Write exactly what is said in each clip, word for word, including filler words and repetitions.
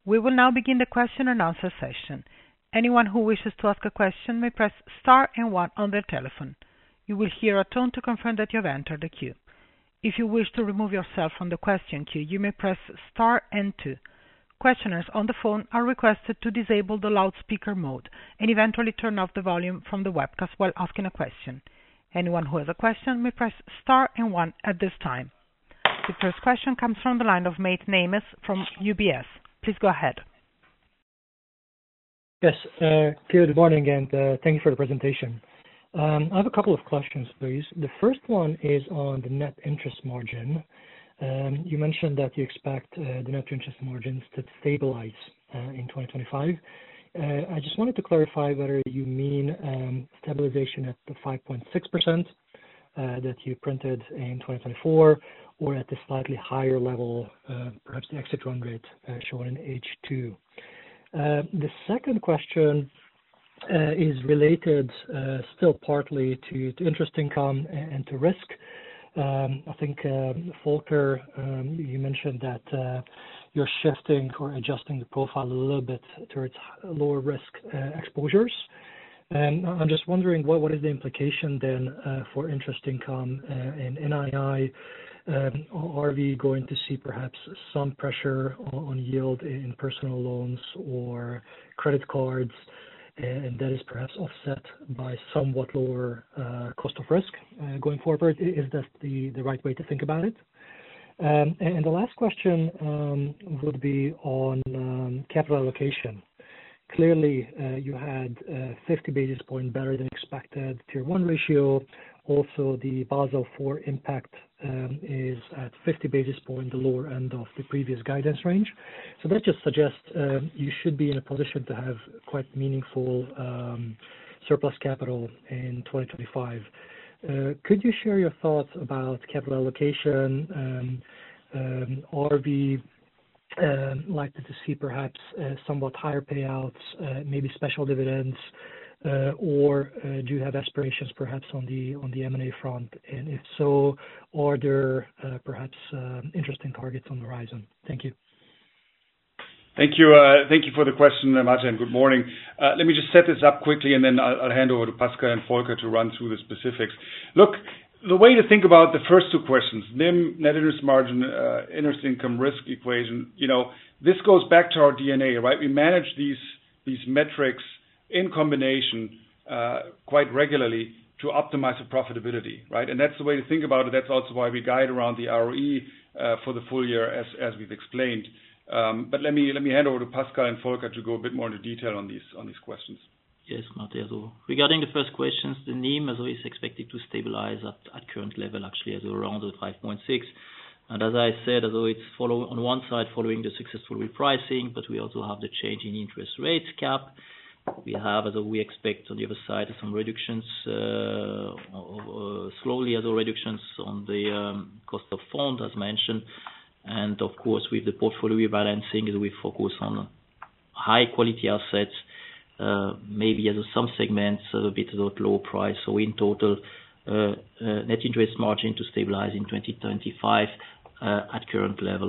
We will now begin the question and answer session. Anyone who wishes to ask a question may press star and one on their telephone. You will hear a tone to confirm that you have entered the queue. If you wish to remove yourself from the question queue, you may press star and two. Questioners on the phone are requested to disable the loudspeaker mode and eventually turn off the volume from the webcast while asking a question. Anyone who has a question may press star and one at this time. The first question comes from the line of Mate Nemes from U B S. Please go ahead. Yes, uh, good morning, and uh, thank you for the presentation. Um, I have a couple of questions, please. The first one is on the net interest margin. Um, you mentioned that you expect uh, the net interest margins to stabilize uh, in twenty twenty-five. Uh, I just wanted to clarify whether you mean um, stabilization at the five point six percent uh, that you printed in twenty twenty-four, or at the slightly higher level, uh, perhaps the exit run rate uh, shown in H two. Uh, the second question uh, is related uh, still partly to, to interest income and, and to risk. Um, I think, uh, Volker, um, you mentioned that uh, you're shifting or adjusting the profile a little bit towards lower risk uh, exposures. And I'm just wondering what, what is the implication then uh, for interest income uh, and N I I? Um, are we going to see perhaps some pressure on, on yield in personal loans or credit cards, and that is perhaps offset by somewhat lower uh, cost of risk uh, going forward? Is that the, the right way to think about it? Um, and the last question um, would be on um, capital allocation. Clearly, uh, you had uh, fifty basis point better than expected Tier one ratio. Also, the Basel four impact um, is at fifty basis point, the lower end of the previous guidance range. So that just suggests uh, you should be in a position to have quite meaningful um, surplus capital in twenty twenty-five. Uh, could you share your thoughts about capital allocation? Um, um, are we Um, likely to see perhaps uh, somewhat higher payouts, uh, maybe special dividends, uh, or uh, do you have aspirations perhaps on the on the M and A front? And if so, are there uh, perhaps uh, interesting targets on the horizon? Thank you. Thank you. Uh, thank you for the question, Martin. Good morning. Uh, let me just set this up quickly, and then I'll, I'll hand over to Pascal and Volker to run through the specifics. Look, the way to think about the first two questions, N I M, net interest margin, uh, interest income risk equation, you know, this goes back to our D N A, right? We manage these these metrics in combination uh, quite regularly to optimize the profitability, right? And that's the way to think about it. That's also why we guide around the R O E uh, for the full year, as as we've explained. Um, but let me let me hand over to Pascal and Volker to go a bit more into detail on these on these questions. Yes, Martin. So regarding the first questions, the N I M is expected to stabilize at, at current level, actually, as around the five point six. And as I said, although it's follow on one side following the successful repricing, but we also have the change in interest rates cap. We have, as we expect, on the other side, some reductions, uh, uh, slowly as reductions on the um, cost of fund, as mentioned. And of course, with the portfolio rebalancing, we focus on high quality assets. Uh, maybe as some segments a bit at low price. So in total, uh, uh, net interest margin to stabilize in twenty twenty-five uh, at current level.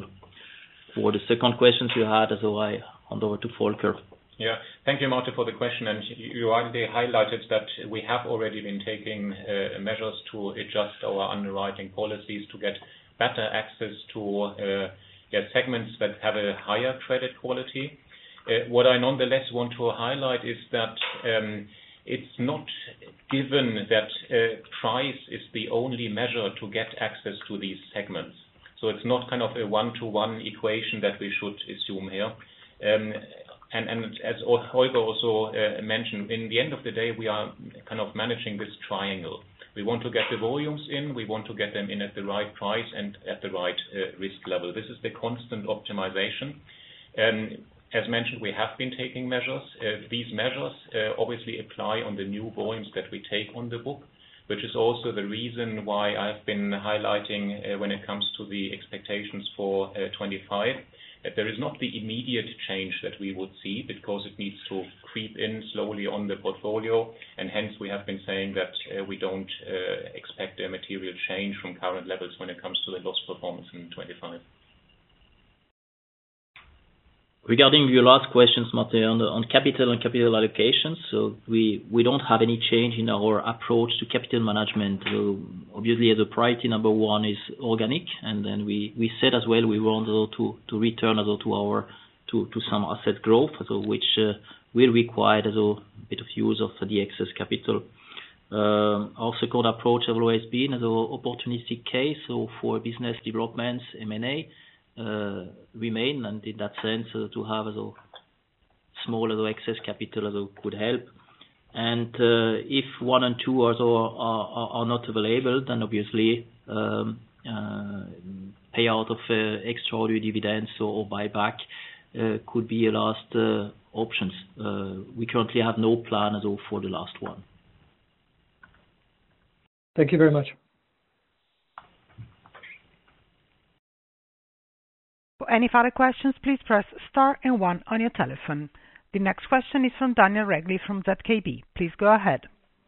For the second questions you had, so I hand over to Volker. Yeah, thank you, Martin, for the question. And you already highlighted that we have already been taking uh, measures to adjust our underwriting policies to get better access to uh, yeah, segments that have a higher credit quality. Uh, what I nonetheless want to highlight is that um, it's not given that uh, price is the only measure to get access to these segments. So it's not kind of a one-to-one equation that we should assume here. Um, and, and as Holger also uh, mentioned, in the end of the day, we are kind of managing this triangle. We want to get the volumes in, we want to get them in at the right price and at the right uh, risk level. This is the constant optimization. Um, As mentioned, we have been taking measures. Uh, these measures uh, obviously apply on the new volumes that we take on the book, which is also the reason why I've been highlighting uh, when it comes to the expectations for uh, twenty-five, that there is not the immediate change that we would see because it needs to creep in slowly on the portfolio, and hence we have been saying that uh, we don't uh, expect a material change from current levels when it comes to the loss performance in twenty-five. Regarding your last questions, Martin, on, the, on capital and capital allocations, so we, we don't have any change in our approach to capital management. So obviously, the priority number one is organic, and then we, we said as well we want to to return also to our to, to some asset growth, so which uh, will require also a bit of use of the excess capital. Um, our second approach has always been as an opportunistic case, so for business developments, M and A. Uh, remain, and in that sense, uh, to have a small uh, excess capital uh, could help. And uh, if one and two are, are, are not available, then obviously um, uh, payout of uh, extraordinary dividends or, or buyback uh, could be a last uh, options. Uh, we currently have no plan at all for the last one. Thank you very much. For any further questions, please press star and one on your telephone. The next question is from Daniel Regli from Z K B. Please go ahead.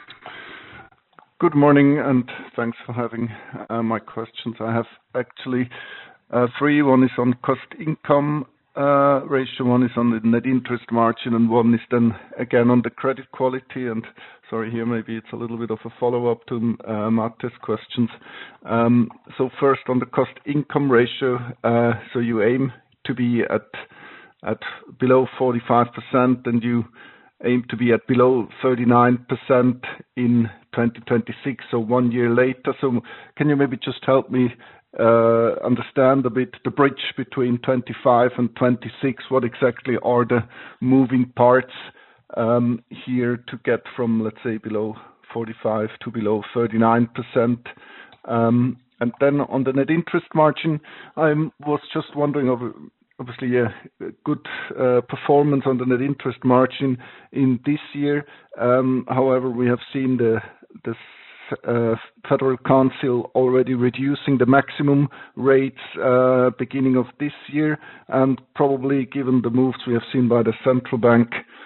Good morning, and thanks for having uh, my questions. I have actually uh, three. One is on cost income uh, ratio, one is on the net interest margin, and one is then again on the credit quality. And sorry, here maybe it's a little bit of a follow-up to uh, Mate's questions. Um, so first on the cost income ratio, uh, so you aim to be at at below forty-five percent, and you aim to be at below thirty-nine percent in twenty twenty-six, so one year later. So can you maybe just help me uh, understand a bit the bridge between twenty-five and twenty-six? What exactly are the moving parts um, here to get from, let's say, below forty-five to below thirty-nine percent? Um, and then on the net interest margin, I was just wondering over obviously a good uh, performance on the net interest margin in this year. Um, however, we have seen the the uh, Federal Council already reducing the maximum rates uh, beginning of this year, and probably given the moves we have seen by the central bank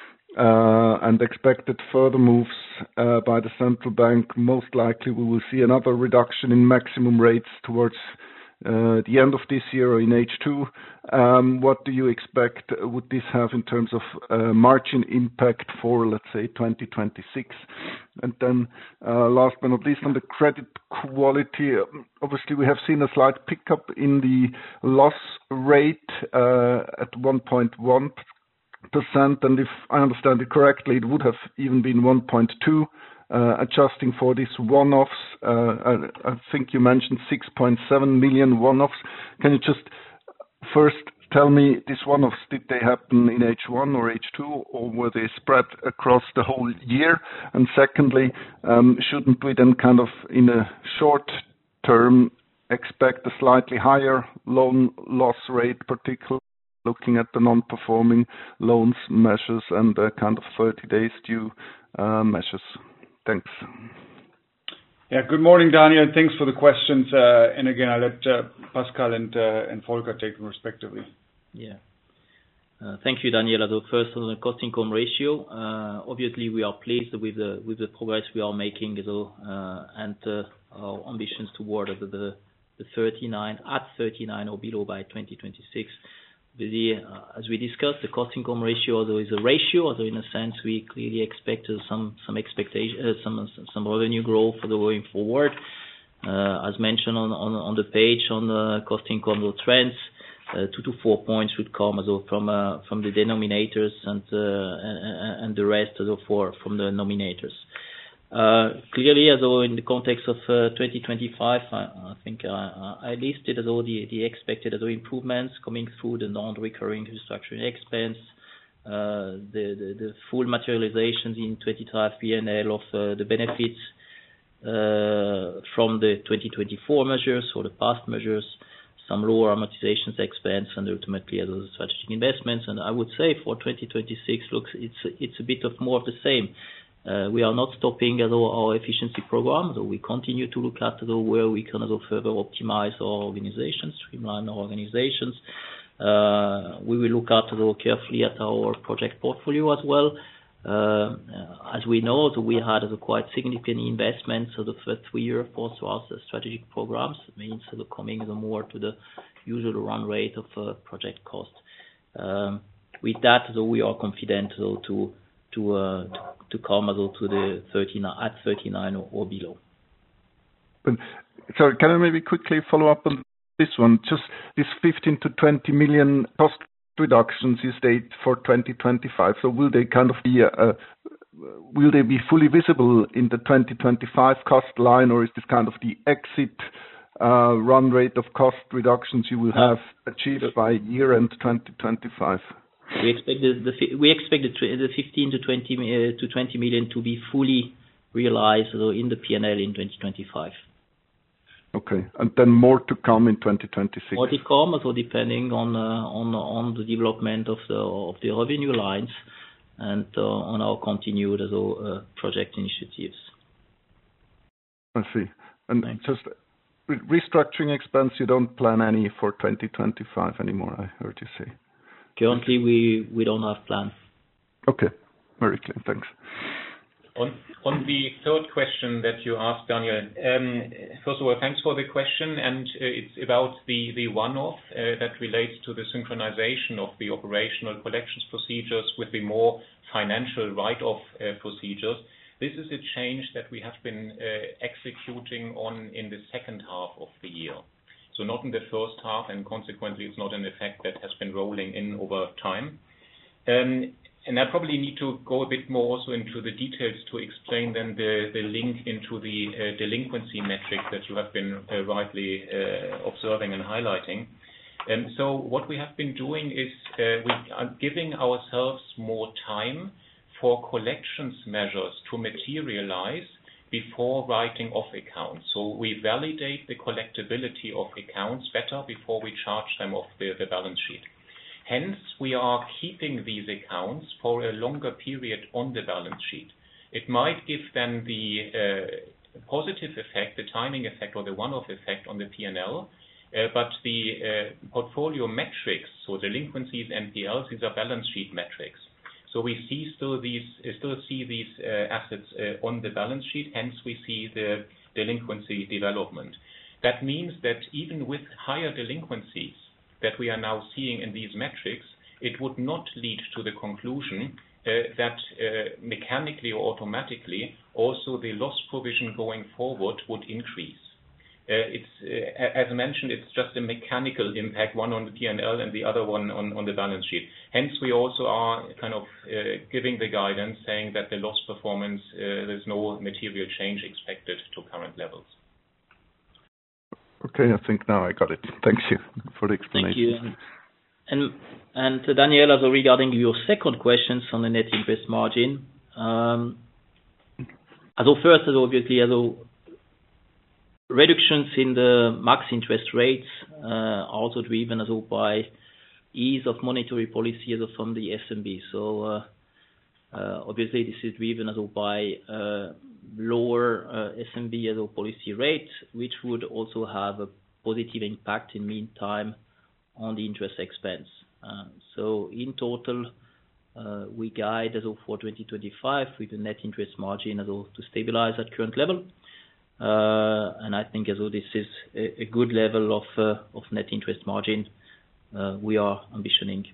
uh, and expected further moves uh, by the central bank, most likely we will see another reduction in maximum rates towards Uh, the end of this year or in H two. Um, what do you expect would this have in terms of uh, margin impact for, let's say, twenty twenty-six? And then uh, last but not least, on the credit quality, obviously we have seen a slight pickup in the loss rate uh, at one point one percent, and if I understand it correctly, it would have even been one point two. Uh, adjusting for these one-offs, uh, I, I think you mentioned six point seven million one-offs. Can you just first tell me, these one-offs, did they happen in H one or H two, or were they spread across the whole year? And secondly, um, shouldn't we then kind of in a short term expect a slightly higher loan loss rate, particularly looking at the non-performing loans measures and uh, kind of thirty days due uh, measures? Thanks. Yeah, good morning, Daniel. Thanks for the questions. Uh, and again, I'll let uh, Pascal and uh, and Volker take them respectively. Yeah. Uh, thank you, Daniel. So first on the cost income ratio, uh, obviously we are pleased with the with the progress we are making, so, uh, and uh, our ambitions toward the, the the thirty-nine at thirty-nine or below by twenty twenty-six. The, uh, as we discussed, the cost income ratio, although is a ratio, although in a sense we clearly expect uh, some some expectation, uh, some some revenue growth for the going forward. Uh, as mentioned on, on on the page on the cost income trends, uh, two to four points would come as well from uh, from the denominators and uh, and, and the rest as well for from the nominators. Uh, clearly, as well in the context of uh, twenty twenty-five, I, I think uh, I listed as well the, the expected as well improvements coming through the non-recurring restructuring expense, uh, the, the the full materializations in twenty-five P and L of uh, the benefits uh, from the twenty twenty-four measures or the past measures, some lower amortizations expense, and ultimately as well strategic investments. And I would say for twenty twenty-six, looks it's it's a bit of more of the same. Uh, we are not stopping at all our efficiency program, so we continue to look at uh, where we can also further optimize our organizations, streamline our organizations. Uh, we will look at uh, carefully at our project portfolio as well. Uh, as we know, so we had uh, quite significant investments uh, the first three years for our strategic programs. It means uh, coming uh, more to the usual run rate of uh, project cost. Um, with that, so we are confident so to to uh, to come also to the thirty-nine at thirty-nine or, or below. But, sorry, can I maybe quickly follow up on this one? Just this fifteen to twenty million cost reductions you state for twenty twenty-five. So will they kind of be uh, will they be fully visible in the twenty twenty-five cost line, or is this kind of the exit uh, run rate of cost reductions you will have achieved by year end twenty twenty-five? We expect the, the we expect the, the fifteen to twenty uh, to twenty million to be fully realized so in the P and L in twenty twenty-five. Okay, and then more to come in twenty twenty-six. More to come, also depending on uh, on on the development of the of the revenue lines and uh, on our continued also, uh, project initiatives. I see. And Thanks. Just restructuring expense, you don't plan any for twenty twenty-five anymore, I heard you say. Currently, we we don't have plan. Okay, very clear. Thanks. On on the third question that you asked, Daniel, um, first of all, thanks for the question, and uh, it's about the, the one-off uh, that relates to the synchronization of the operational collections procedures with the more financial write-off uh, procedures. This is a change that we have been uh, executing on in the second half of the year. So not in the first half, and consequently it's not an effect that has been rolling in over time. Um, And I probably need to go a bit more also into the details to explain then the, the link into the uh, delinquency metric that you have been uh, rightly uh, observing and highlighting. And so what we have been doing is uh, we are giving ourselves more time for collections measures to materialize before writing off accounts. So we validate the collectability of accounts better before we charge them off the, the balance sheet. Hence, we are keeping these accounts for a longer period on the balance sheet. It might give them the uh, positive effect, the timing effect or the one-off effect on the P and L, uh, but the uh, portfolio metrics, so delinquencies, N P Ls, these are balance sheet metrics. So we see still these, uh, still see these uh, assets uh, on the balance sheet, hence we see the delinquency development. That means that even with higher delinquencies that we are now seeing in these metrics, it would not lead to the conclusion uh, that uh, mechanically or automatically also the loss provision going forward would increase. Uh, it's uh, as mentioned, it's just a mechanical impact, one on the P and L and the other one on, on the balance sheet. Hence, we also are kind of uh, giving the guidance saying that the loss performance, uh, there's no material change expected to current levels. Okay, I think now I got it. Thank you for the explanation. Thank you. And and uh, Daniel, also regarding your second questions on the net interest margin, um, also first, also obviously, also reductions in the max interest rates uh, are also driven also by ease of monetary policy also from the S N B. So uh, uh, obviously, this is driven also by uh, lower uh, S N B as a policy rate, which would also have a positive impact in meantime on the interest expense. Uh, so in total, uh, we guide as of for twenty twenty-five with the net interest margin as of to stabilize at current level. Uh, and I think as though this is a, a good level of uh, of net interest margin uh, we are ambitioning.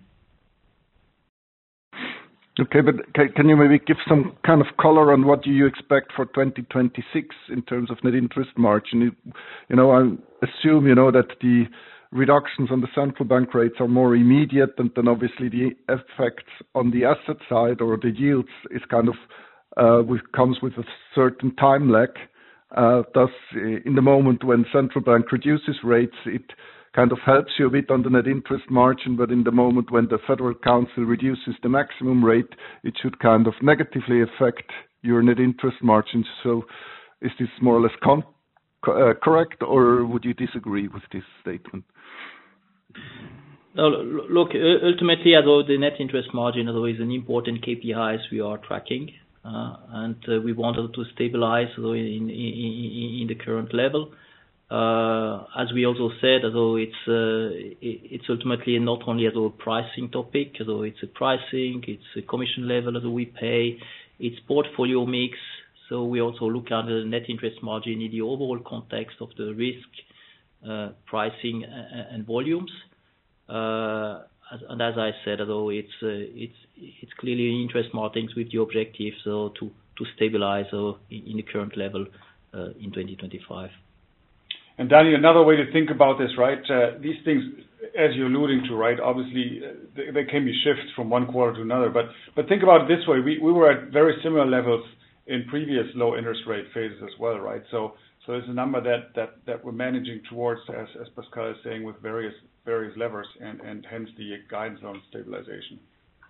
Okay, but can, can you maybe give some kind of color on what do you expect for twenty twenty-six in terms of net interest margin? You, you know, I assume, you know, that the reductions on the central bank rates are more immediate, and then obviously the effects on the asset side or the yields is kind of, uh, with, comes with a certain time lag. Uh, thus, in the moment when central bank reduces rates, it kind of helps you a bit on the net interest margin, but in the moment when the Federal Council reduces the maximum rate, it should kind of negatively affect your net interest margins. So is this more or less con- uh, correct, or would you disagree with this statement? No, look, ultimately, although the net interest margin although is an important K P I we are tracking, uh, and uh, we wanted to stabilize although in, in, in the current level. Uh, as we also said, although it's uh, it's ultimately not only as a pricing topic, although it's a pricing, it's a commission level that we pay, it's portfolio mix. So we also look at the net interest margin in the overall context of the risk, uh, pricing, and, and volumes. Uh, as, and as I said, although it's uh, it's it's clearly interest margins with the objective so to to stabilize uh, in, in the current level uh, in twenty twenty-five. And Daniel, another way to think about this, right? Uh, these things, as you're alluding to, right? Obviously, uh, they, they can be shifts from one quarter to another. But but think about it this way: we we were at very similar levels in previous low interest rate phases as well, right? So so it's a number that that that we're managing towards, as as Pascal is saying, with various various levers, and and hence the guidance on stabilization.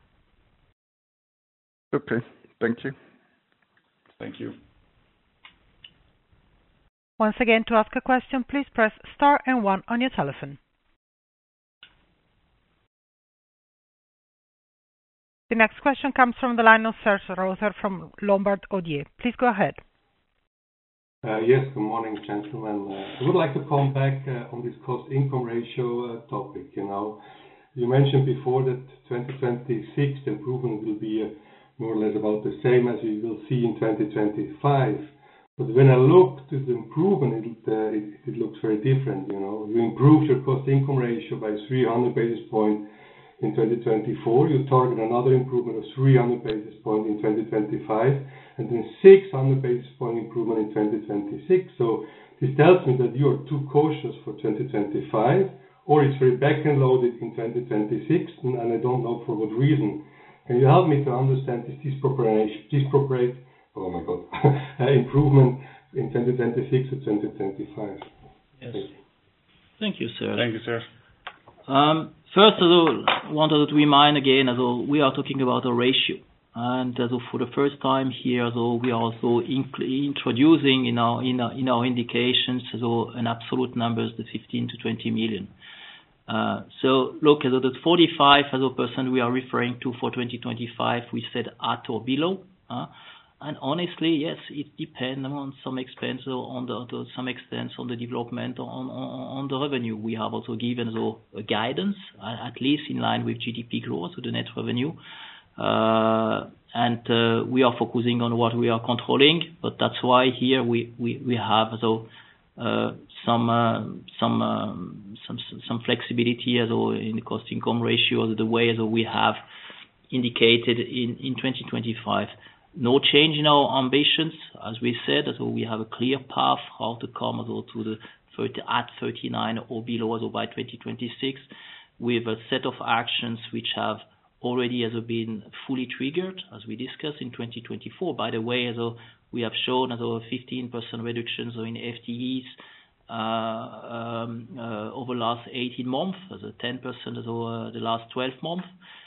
Okay, thank you. Thank you. Once again, to ask a question, please press star and one on your telephone. The next question comes from the line of Serge Rother from Lombard Odier. Please go ahead. Uh, yes, good morning, gentlemen. Uh, I would like to come back uh, on this cost-income ratio uh, topic. You know, you mentioned before that twenty twenty-six the improvement will be uh, more or less about the same as we will see in twenty twenty-five. But when I look to the improvement, it, uh, it, it looks very different. You know, you improved your cost-income ratio by three hundred basis points in twenty twenty-four. You target another improvement of three hundred basis points in twenty twenty-five, and then six hundred basis point improvement in twenty twenty-six. So this tells me that you are too cautious for twenty twenty-five, or it's very back-end loaded in twenty twenty-six, and, and I don't know for what reason. Can you help me to understand this disproportionate, disproportionate oh my God, uh, improvement in twenty twenty-six to twenty twenty-five? Yes. Thank you, sir. Thank you, sir. Um, first of all, I wanted to remind again, although we are talking about a ratio, and although for the first time here, although we are also inc- introducing in our in our, in our indications, although an absolute numbers, the fifteen to twenty million. Uh, so look, although the forty-five as a percent we are referring to for twenty twenty-five, we said at or below. Uh, And honestly, yes, it depends on some expense on the to some extent on the development on, on on the revenue. We have also given so a guidance, uh, at least in line with G D P growth, so the net revenue, uh, and uh, we are focusing on what we are controlling. But that's why here we we we have so uh, some uh, some um, some some flexibility as well in the cost income ratio, the way as we have indicated in in twenty twenty-five. No change in our ambitions, as we said, so we have a clear path how to come to the thirty, at thirty-nine or below so by twenty twenty-six, with a set of actions which have already as been fully triggered, as we discussed in twenty twenty-four. By the way, as we have shown as a fifteen percent reduction so in F T Es uh, um, uh, over the last eighteen months, as a ten percent as over the last twelve months.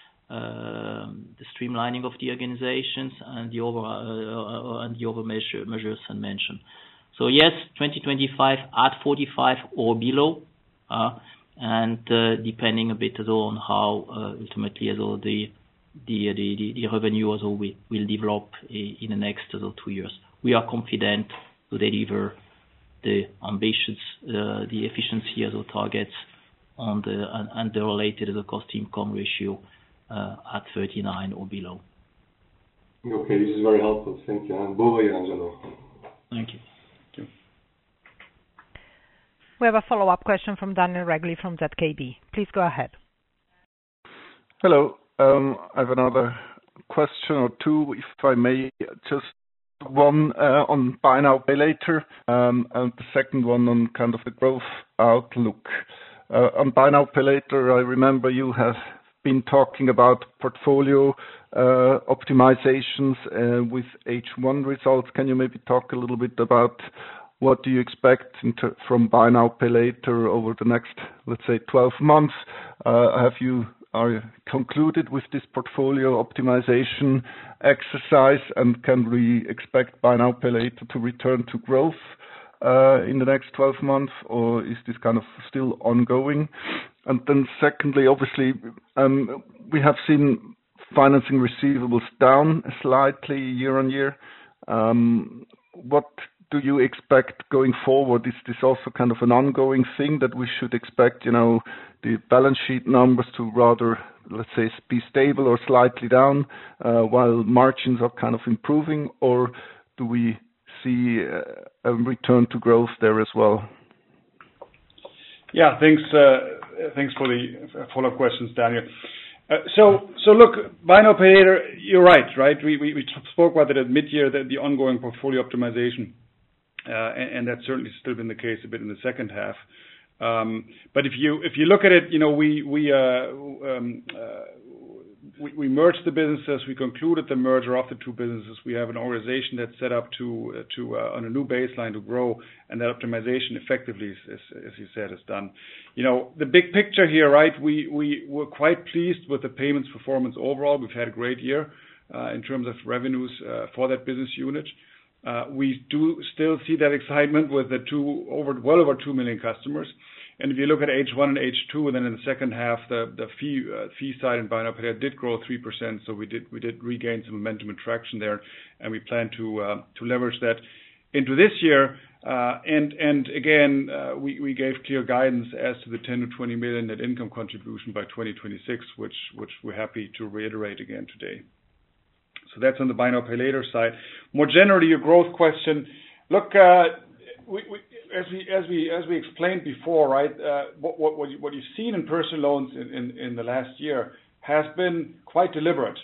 Uh, the streamlining of the organizations and the over uh, and the over measure, measures and mentioned. So yes, twenty twenty-five at forty-five or below, uh, and uh, depending a bit on how uh, ultimately as well the the the, the, the revenue as well will, will develop in the next uh, two years. We are confident to deliver the ambitions, uh, the efficiency as well targets on the and, and the related as a cost income ratio. Uh, at thirty-nine or below. Okay, this is very helpful. Thank you. And Boa, Angelo. Thank you. Thank you. We have a follow-up question from Daniel Regli from Z K B. Please go ahead. Hello. Um, I have another question or two, if I may. Just one uh, on buy now, pay later, um, and the second one on kind of the growth outlook. Uh, on buy now, pay later, I remember you have been talking about portfolio uh, optimizations uh, with H one results. Can you maybe talk a little bit about what do you expect into, from buy now, pay later over the next, let's say, twelve months? Uh, have you are you concluded with this portfolio optimization exercise, and can we expect buy now, pay later to return to growth Uh, in the next twelve months, or is this kind of still ongoing? And then secondly, obviously, um, we have seen financing receivables down slightly year on year. Um, what do you expect going forward? Is this also kind of an ongoing thing that we should expect, you know, the balance sheet numbers to rather, let's say, be stable or slightly down, uh, while margins are kind of improving, or do we see uh, a return to growth there as well? Yeah, thanks. Uh, Thanks for the follow-up questions, Daniel. Uh, so, so look, buy now, pay later, you're right, right? We, we, we spoke about it at mid-year, that the ongoing portfolio optimization, uh, and, and that's certainly still been the case a bit in the second half. Um, but if you if you look at it, you know, we we uh, um, uh, we, we merged the businesses, we concluded the merger of the two businesses. We have an organization that's set up to uh, to uh, on a new baseline to grow, and that optimization effectively, as, as you said, is done. You know, the big picture here, right? We we were quite pleased with the payments performance overall. We've had a great year uh, in terms of revenues uh, for that business unit. Uh, we do still see that excitement with the two over well over two million customers. And if you look at H one and H two, and then in the second half, the the fee uh, fee side in buy now pay later did grow three percent. So we did we did regain some momentum and traction there, and we plan to uh, to leverage that into this year. Uh, and and again, uh, we we gave clear guidance as to the ten to twenty million net income contribution by twenty twenty-six, which which we're happy to reiterate again today. So that's on the buy now pay later side. More generally, your growth question. Look, uh, we, we, as we as we as we explained before, right? Uh, what what what, you, what you've seen in personal loans in, in, in the last year has been quite deliberate.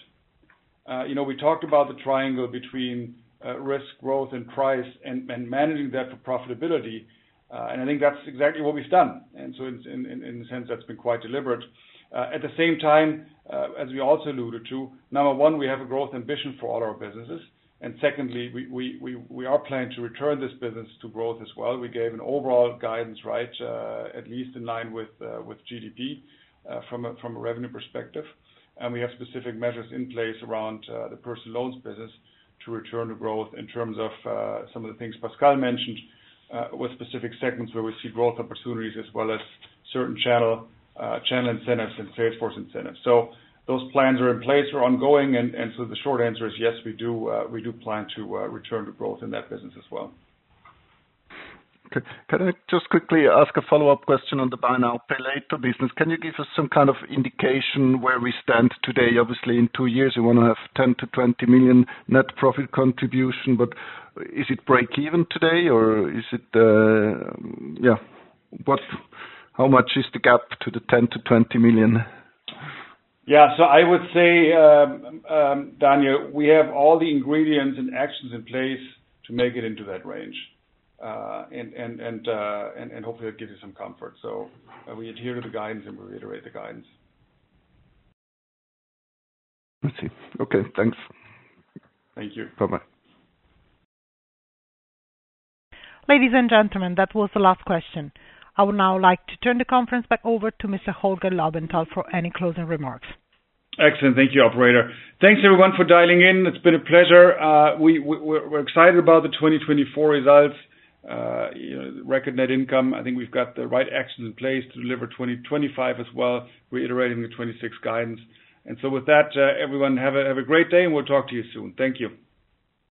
Uh, you know, we talked about the triangle between uh, risk, growth, and price, and, and managing that for profitability. Uh, and I think that's exactly what we've done. And so, in in, in a sense, that's been quite deliberate. Uh, at the same time, uh, as we also alluded to, number one, we have a growth ambition for all our businesses. And secondly, we, we, we, we are planning to return this business to growth as well. We gave an overall guidance, right, uh, at least in line with uh, with G D P uh, from, a, from a revenue perspective. And we have specific measures in place around uh, the personal loans business to return to growth in terms of uh, some of the things Pascal mentioned uh, with specific segments where we see growth opportunities, as well as certain channel Uh, channel incentives and sales force incentives. So those plans are in place, are ongoing, and, and so the short answer is yes, we do uh, we do plan to uh, return to growth in that business as well. Okay. Can I just quickly ask a follow-up question on the buy now, pay later business? Can you give us some kind of indication where we stand today? Obviously, in two years, you want to have ten to twenty million net profit contribution, but is it break even today, or is it, uh, yeah, what... How much is the gap to the ten to twenty million? Yeah, so I would say, um, um, Daniel, we have all the ingredients and actions in place to make it into that range, uh, and and and, uh, and and hopefully that gives you some comfort. So uh, we adhere to the guidance and we reiterate the guidance. I see. Okay, thanks. Thank you. Bye bye. Ladies and gentlemen, that was the last question. I would now like to turn the conference back over to Mister Holger Laubenthal for any closing remarks. Excellent. Thank you, operator. Thanks, everyone, for dialing in. It's been a pleasure. Uh, we, we, we're excited about the twenty twenty-four results. Uh, you know, record net income. I think we've got the right actions in place to deliver twenty twenty-five as well, reiterating the twenty-six guidance. And so with that, uh, everyone, have a, have a great day, and we'll talk to you soon. Thank you.